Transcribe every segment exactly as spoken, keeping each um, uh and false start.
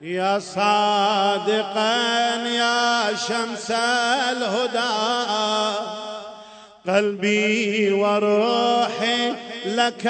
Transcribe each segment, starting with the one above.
يا صادقا يا شمس الهدى قلبي وروحي لك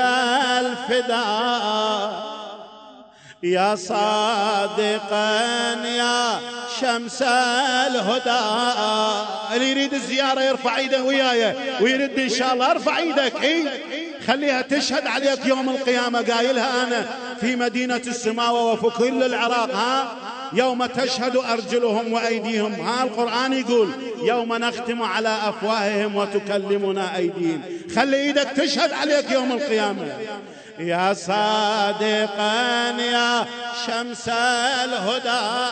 الفداء يا صادقا يا شمس الهدى. اللي يريد الزيارة يرفع ايده وياي ويرد ان شاء الله ارفع ايدك. اي خليها تشهد عليك يوم القيامة. قايلها انا في مدينة السماوة وفي كل العراق. ها يوم تشهد أرجلهم وأيديهم. ها القرآن يقول يوم نختم على أفواههم وتكلمنا أيديهم. خلي إيدك تشهد عليك يوم القيامة. يا صادقا يا شمس الهدى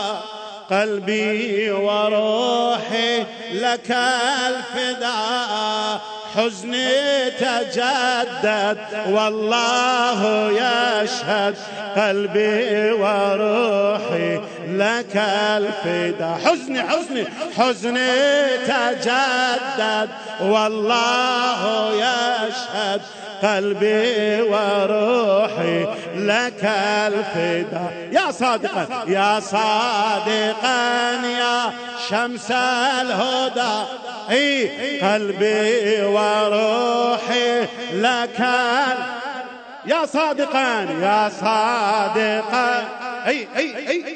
قلبي وروحي لك الفداء حزني تجدد والله يشهد قلبي وروحي لك الفداء. حزني حزني حزني تجدد والله يشهد قلبي وروحي لك الفداء. يا صادقا يا صادقا يا شمس الهدى اي قلبي وروحي لك. يا صادقا يا صادقا اي اي اي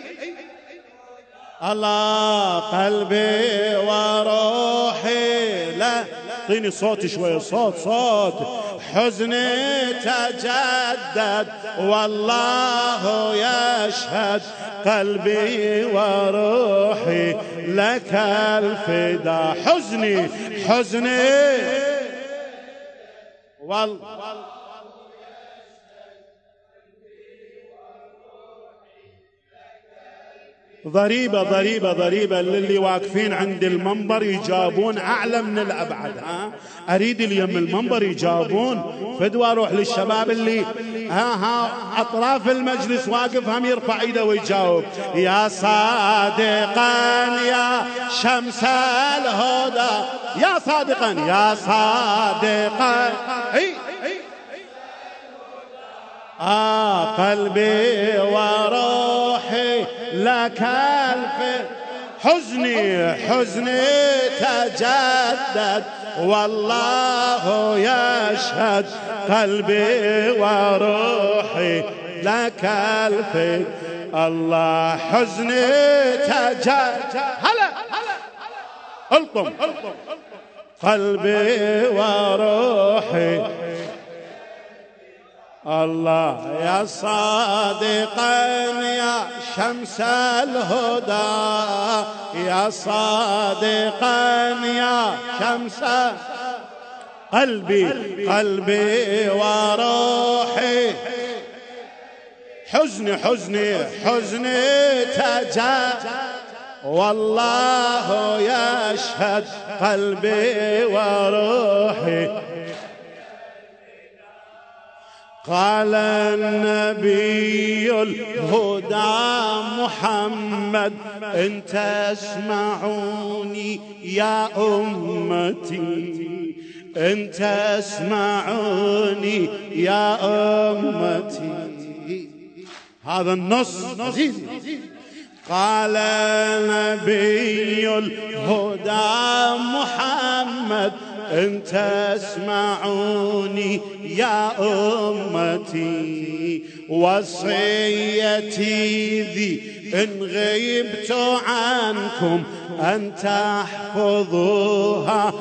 الله قلبي وروحي لا. اعطيني صوت شويه صوت صوت. حزني تجدد والله يشهد قلبي وروحي لك الفداء. حزني حزني والله ضريبة ضريبة ضريبة للي واقفين عند المنبر يجابون أعلى من الأبعد. ها أريد اليوم المنبر يجابون فدوى أروح للشباب اللي ها ها أطراف المجلس واقف هم يرفع إيده ويجاوب. يا صادقا يا شمس الهدى يا صادقا يا صادقا اي آه قلبي وروحي لك الف. حزني حزني تجدد والله يشهد قلبي وروحي لك الف. الله حزني تجدد هلا القم قلبي وروحي. الله يا صادقا يا شمس الهدى يا صادقا يا شمس قلبي قلبي وروحي. حزني حزني حزني تجدد والله يشهد قلبي وروحي. قال النبي الهدى محمد إن تسمعوني يا أمتي إن تسمعوني يا أمتي. هذا النص عزيزي. قال نبي الهدى محمد إن تسمعوني يا أمتي وصيتي ذي إن غيبت عنكم أن تحفظوها.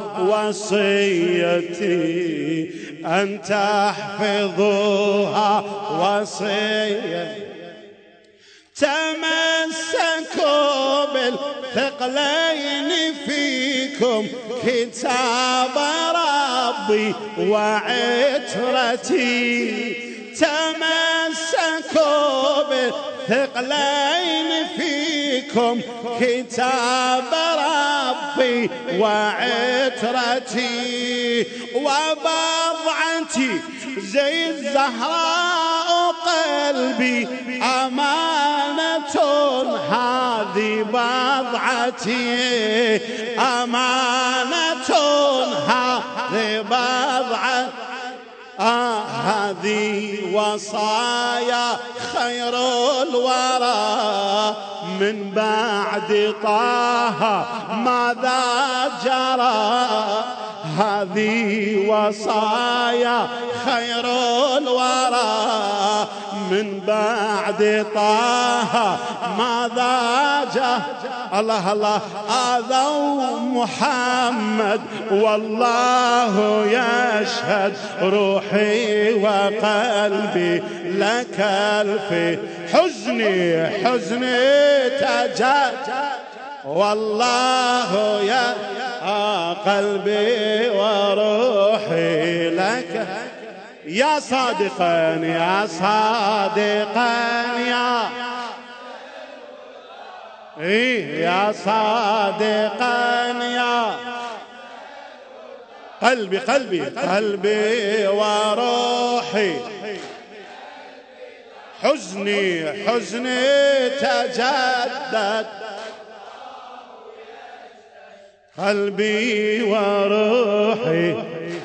وصيتي أن تحفظوها وصيتي. تمسكوا بالثقلين فيكم كتاب ربي وعترتي. تمسكوا بالثقلين فيكم كتاب ربي وعترتي. وبضعتي زي الزهراء قلبي أمانة هذه بضعتي أمانة هذه بضعتي. آه هذه وصايا خير الورى من بعد طه ماذا جرى. هذه وصايا خير الورى من بعد طه ماذا جاء. الله الله آذوا محمد والله يشهد روحي وقلبي لك الفي. حزني حزني تجد والله يا قلبي وروحي لك. يا صادقا يا صادقا يا إيه يا صادقا يا قلبي قلبي قلبي وروحي. حزني حزني تجدد قلبي وروحي.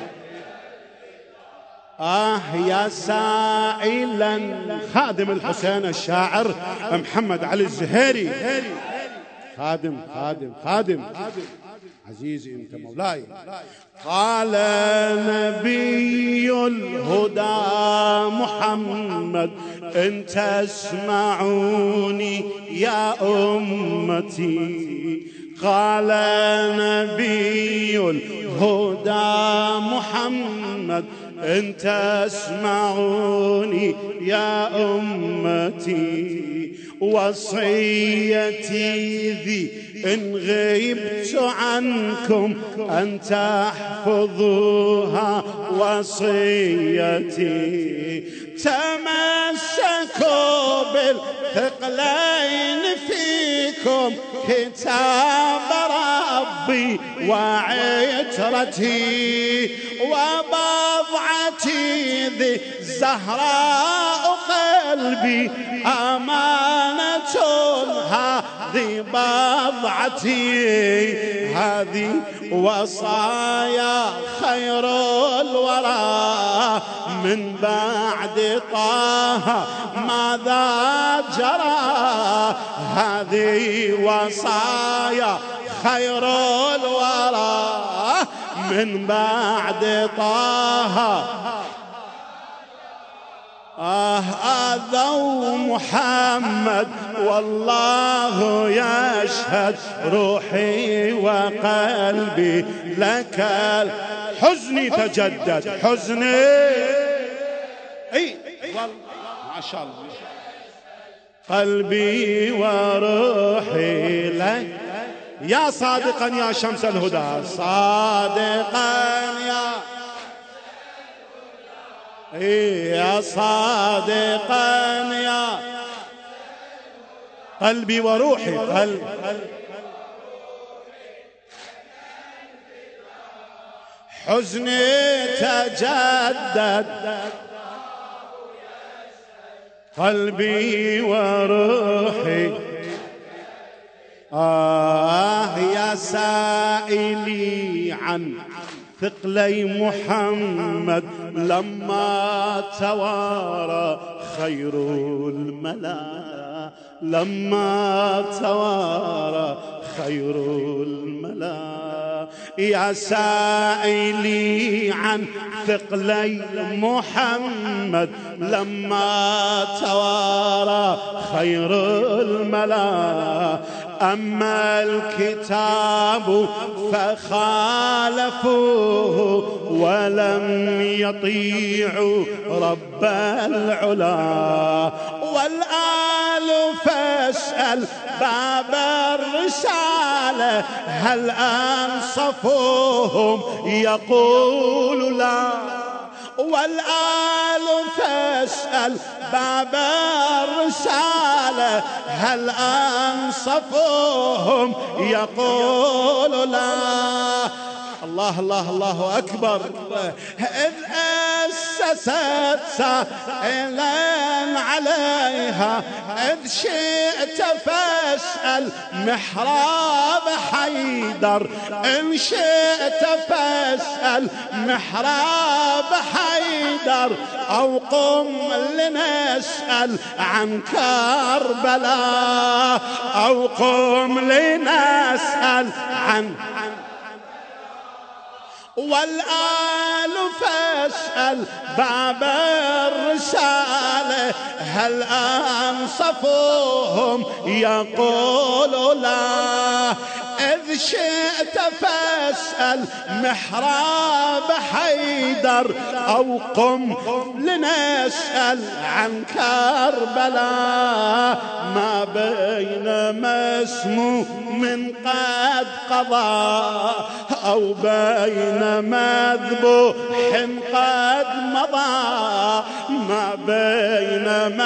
آه يا سائلا خادم الحسين الشاعر محمد علي الزهيري. خادم خادم خادم عزيزي أنت مولاي. قال نبي الهدى محمد إن تسمعوني يا أمتي. قال نبي الهدى محمد إن تسمعوني يا أمتي. وصيتي ذي إن غبت عنكم أن تحفظوها وصيتي. تمسكوا بالثقلين فيكم كتاب ربي وعترتي وبضعتي ذي الزهراء قلبي أمانة هذه بضعتي. هذه وصايا خير الورى من بعد طه ماذا جرى. هذه وصايا خير الورى من بعد طه. آه آذوا محمد والله يشهد روحي وقلبي لك. حزني تجدد حزني اي ما شاء الله قلبي وروحي لك. يا صادقا يا شمس الهدى صادقا يا يا صادقا يا قلبي وروحي. قلب حزني تجدد قلبي وروحي. آه يا سائلي عن ثقلي محمد لما توارى خير الملا. لما توارى خير الملا. يا سائلي عن ثقلي محمد لما توارى خير الملا. أما الكتاب فخالفوه ولم يطيعوا رب العلا. والآل فاسأل باب الرسالة هل أنصفوهم يقول لا. والآل فاسأل باب الرسالة هل أنصفوهم يقول لا. الله الله الله أكبر. إذ أسس جسد سائلا عليها، إذ شئت فاسأل محراب حيدر، إن شئت فاسأل محراب حيدر، أو قم لنسأل عن كربلاء، أو قم لنسأل عن والآل فاسأل باب الرسالة، هل أنصفوهم يقول لا، إذ شئت فاسأل محراب حيدر، أو قم لنسأل عن كربلاء، ما بين مسموم قد قضى، أو بين مذبوح قد مضى، ما بين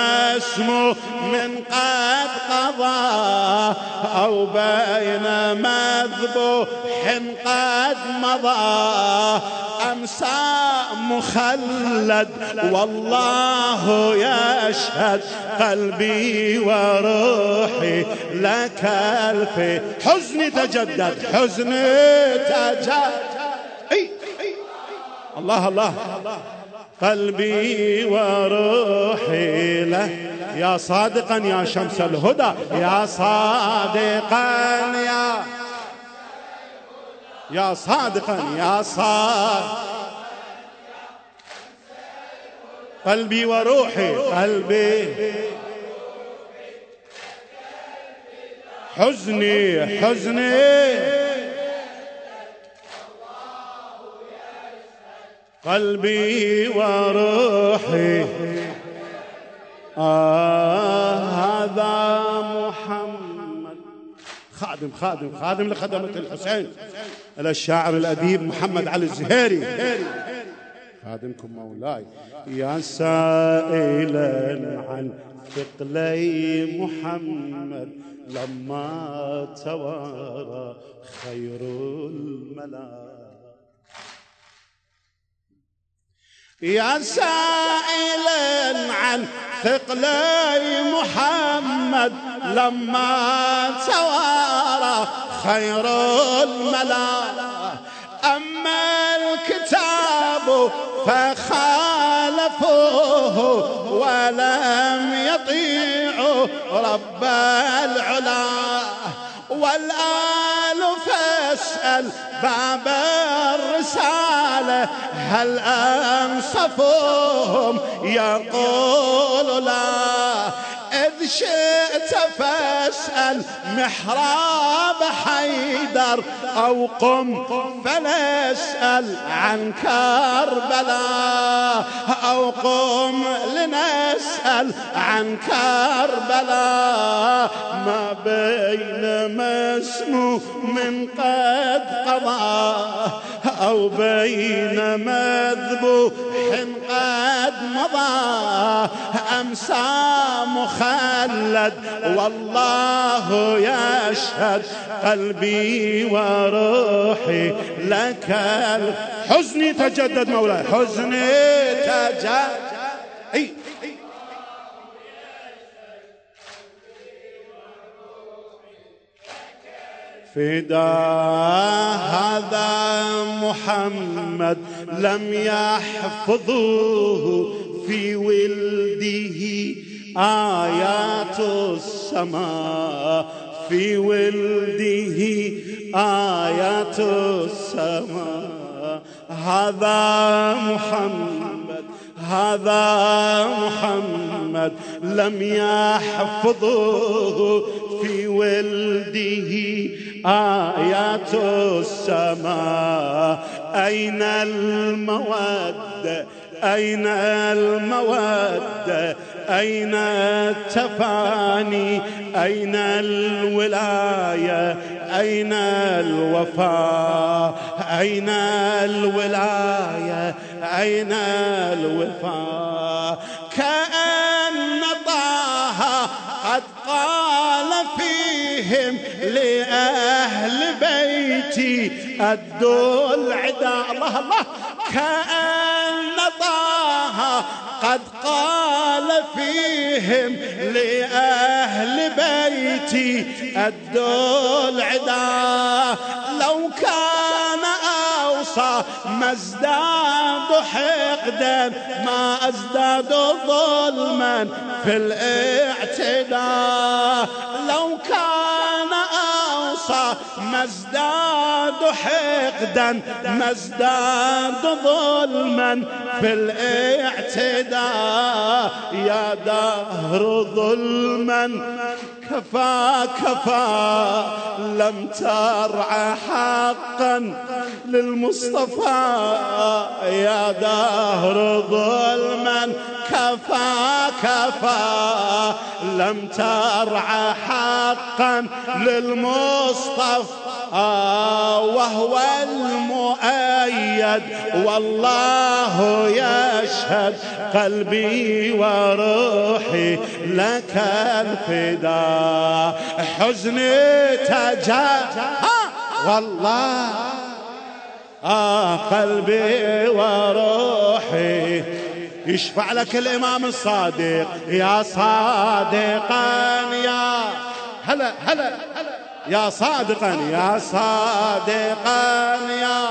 مسموم قد قضى، أو بين مذبوح قد مضى، أمسى مخلد والله يشهد، قلبي وروحي لك الفي، حزني تجدد حزني تجدد، أي الله الله، قلبي وروحي له، يا صادقا يا شمس الهدى، يا صادقا يا يا صادقا يا صادق، قلبي وروحي، قلبي حزني حزني، قلبي وروحي، آه هذا محمد، خادم خادم خادم لخدمة الحسين، الشاعر الأديب محمد علي الزهيري، خادمكم مولاي. يا سائلا عن ثقلي محمد، لما توارى خير الملا، يا سائلا عن ثقلي محمد، لما توارى خير الملا، أما الكتاب فخالفوه ولم يطيعوا رب العلا، والآل فاسأل باب الرسالة، هل أنصفوهم يقول لا، إذ شئت فاسأل محراب حيدر، أو قم فنسأل عن كربلاء، أو قم لنسأل عن كربلاء، ما بين مسموم قد قضى، أو بين مذبوح قد مضى، أمسى مخلد والله يشهد، قلبي وروحي لك حزني تجدد مولاي، حزني تجدد، أي فدا هذا محمد، لم يحفظوه في ولده آيات السماء، في ولده آيات السماء، هذا محمد هذا محمد، لم يحفظوه في ولده آيات السماء، أين المودة أين المودة، أين التفاني، أين الولاية، أين الوفاء، أين الولاية، أين الوفاء، كأن طه قد قال فيهم لأهل بيتي أدوا العدا، الله الله، كأن طه قد قال فيهم لأهل بيتي أدوا العدا، لو كان أوصى ما ازداد حقدا، ما ازداد ظلما في الاعتداء، لو كان أوصى ما ازداد حقدا، ما ازداد ظلما في الاعتداء، يا دهر ظلما كفى كفى، لم ترعى حقا للمصطفى، يا دهر ظلما كفى كفى، لم ترعى حقا للمصطفى، وهو المؤيد والله يشهد، قلبي وروحي لك الفداء، حزني تجاه والله آه قلبي وروحي. يشفع لك الإمام الصادق يا صادقا يا هلا هلا يا صادقا يا صادقا يا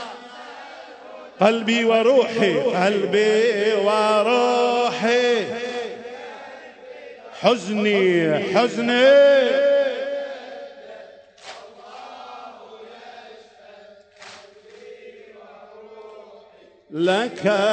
قلبي وروحي، قلبي وروحي، حزني حزني لك،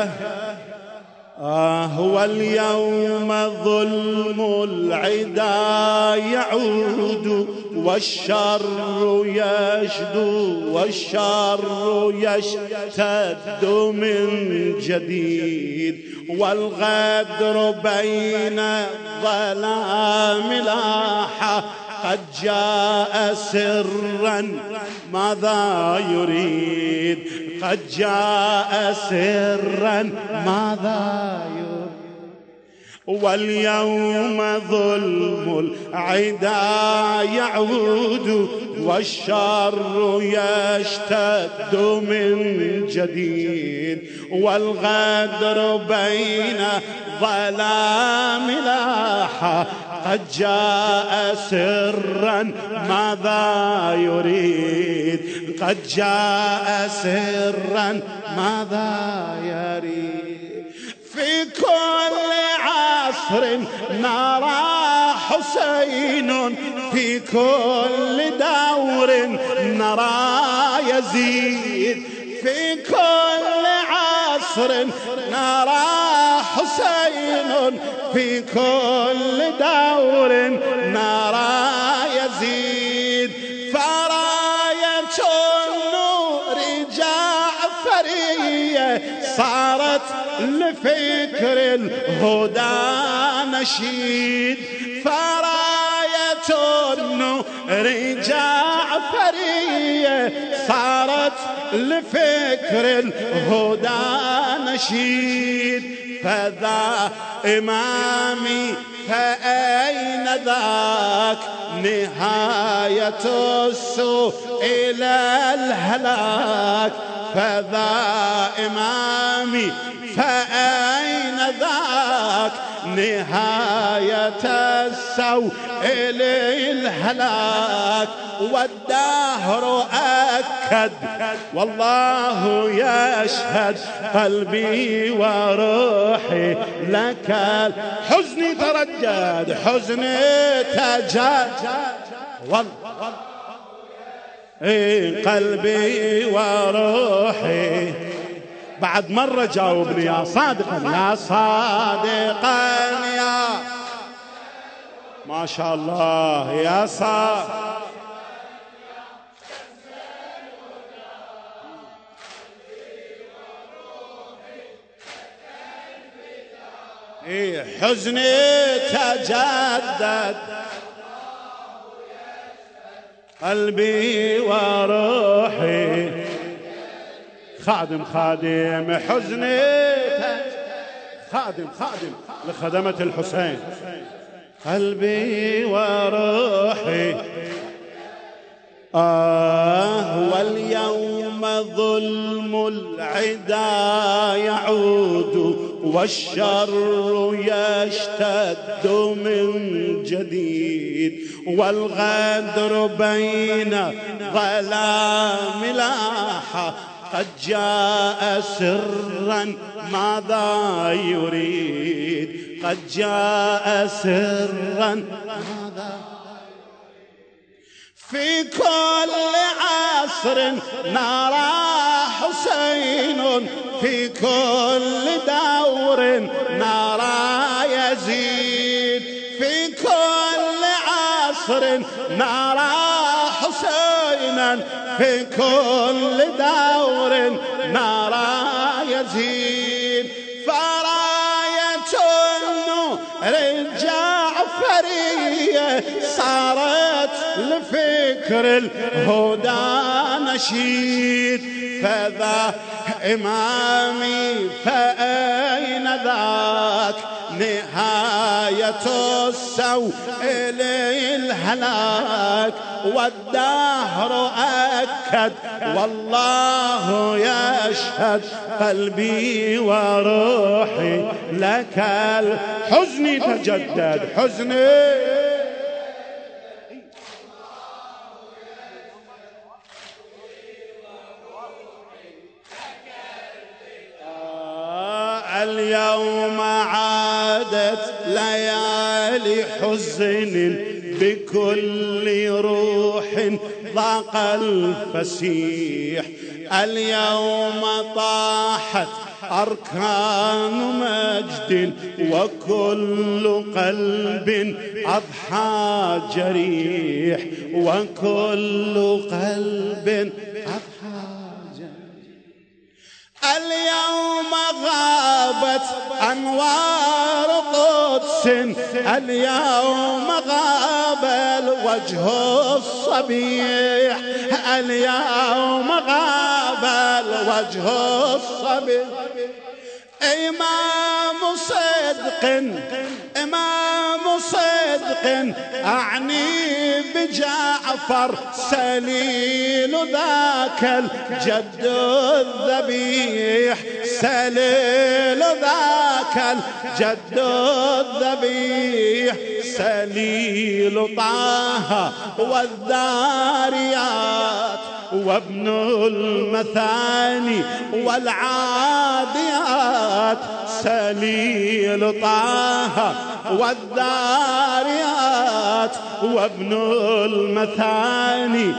آه واليوم ظلم العدا يعود، والشر يشدو والشر يشتد من جديد، والغدر بين الظلام لاح، قد جاء سرا ماذا يريد، قد جاء سرا ماذا يريد، واليوم ظلم العدا يعود، والشر يشتد من جديد، والغدر بين ظلام لاح، قد جاء سرا ماذا يريد، قد جاء سرا ماذا يريد، في كل عصر نرى حسين، في كل دور نرى يزيد، في كل عصر نرى حسين، في كل دور نرى يزيد، فراية النور جعفرية صارت لفكر الهدى نشيد، فراية النور جعفرية صارت لفكر الهدى نشيد، فذا إمامي فأين ذاك، نهاية السوء إلى الهلاك، فذا إمامي فأين ذاك، نهاية السوء إلى الهلاك، والدهر أكد والله يشهد، قلبي وروحي لك حزني تردد، حزني تجد والله إيه قلبي وروحي. بعد مرة جاوبني يا صادقا يا صادقا يا ما شاء الله يا صادق، إيه حزني تجدد، قلبي وروحي، خادم خادم حزني، خادم خادم لخدمة الحسين، قلبي وروحي. آه واليوم ظلم العدا يعود، والشر يشتد من جديد، والغدر بين ظلام لاح، قد جاء سرا ماذا يريد، قد جاء سرا ماذا في كل عصر نرى حسين، في كل دور نرى يزيد، في كل عصر نرى حسينا، في كل دور نرى يزيد، فراية النور الجعفرية صارت لفكر الهدى نشيد، فذا إمامي فأين ذاك، نهاية السوء الهلاك، والدهر أكد والله يشهد، قلبي وروحي لك الحزن تجدد، حزني اليوم عادت ليالي حزن، بكل روح ضاق الفسيح، اليوم طاحت أركان مجد، وكل قلب أضحى جريح، وكل قلب أضحى جريح، اليوم غابت أنوار قدس، اليوم غاب الوجه الصبيح، اليوم غاب الوجه الصبيح، إمام صدق إمام صدق أعني بجعفر، سليل ذاك الجد الذبيح، سليل ذاك الجد الذبيح، سليل طه والذاريات، وابن المثاني والعاديات، سليل طه والذاريات، وابن المثاني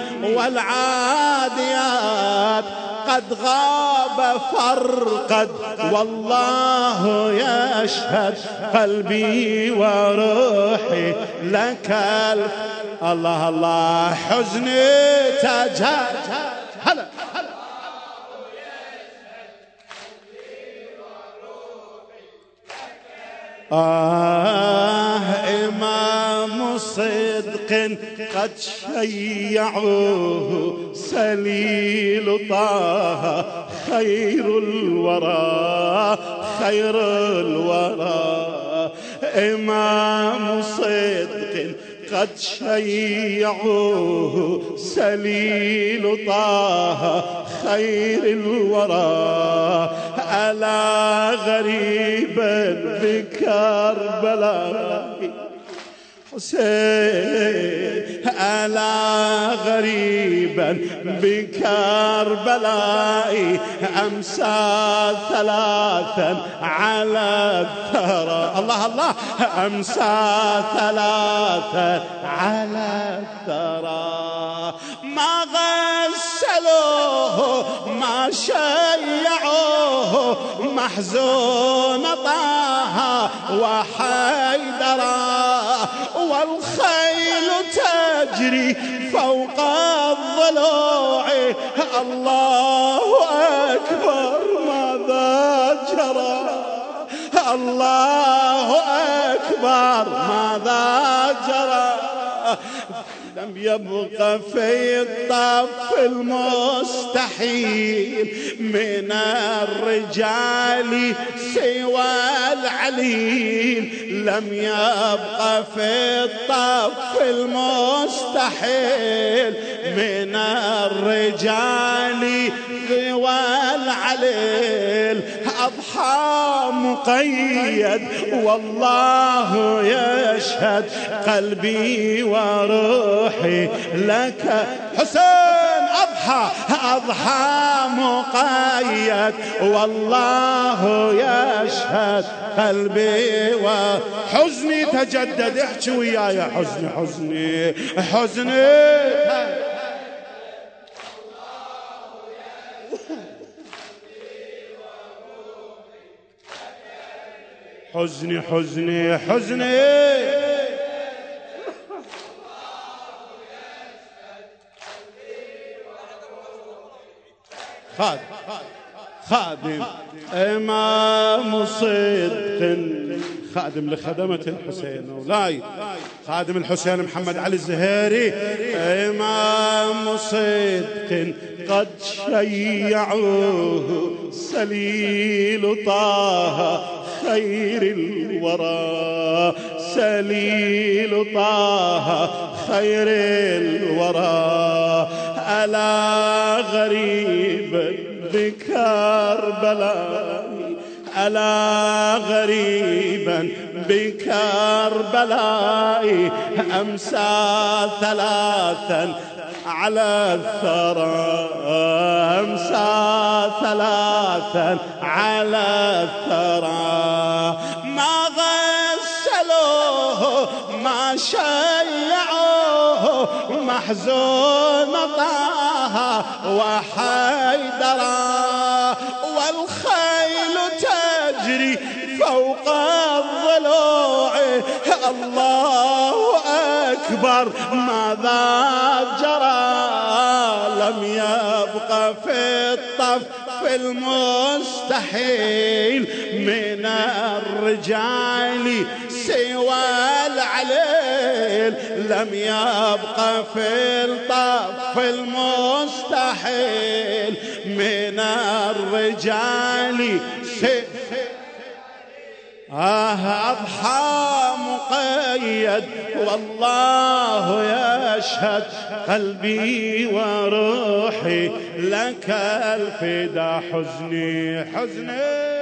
والعاديات، قد غاب فرقد والله يشهد، قلبي وروحي لك الف الله الله حزني تجهد، هلا آه إمام صدق قد شيعوه، سليل طه خير الورى خير الورى، إمام صدق قد شيعوه، سليل طه خير الورى، ألا غريبا بكربلاء حسين، ألا غريبا بكربلاء، أمسى ثلاثا على الثرى، الله الله أمسى ثلاثا على الثرى، ما غسلوه ما شيعوه، محزون طه وحيدرا، والخيل تجري فوق الضلوع، الله أكبر ماذا جرى، الله أكبر ماذا جرى، لم يبق في الطف المستحيل من الرجال سوى العليل، لم يبق في الطف المستحيل من الرجال سوى العليل، أضحى مقيد والله يشهد قلبي وروحي لك. حسين أضحى أضحى مقيد والله يشهد قلبي وحزني تجدد. احكي وياي حزني حزني حزني حزني حزني حزني خادم خادم إمام صدق خادم لخدمة الحسين مولاي خادم الحسين محمد علي الزهيري إمام صدق قد شيعوه سليل طه خير الورى سليل طه خير الورى. ألا غريبا بكربلاء ألا غريبا بكربلاء أمسى ثلاثا على الثرى أمسى ثلاثا على الثرى. ما غسلوه ما شيعوه محزون طه وحيدرا والخيل تجري فوق الضلوع. الله أكبر ماذا جرى لم يبق في الطف في المستحيل من الرجال سوى العليل. لم يبق في الطف المستحيل من الرجال سوى آه. أضحى مقيد والله يشهد قلبي وروحي لك الفدا. حزني حزني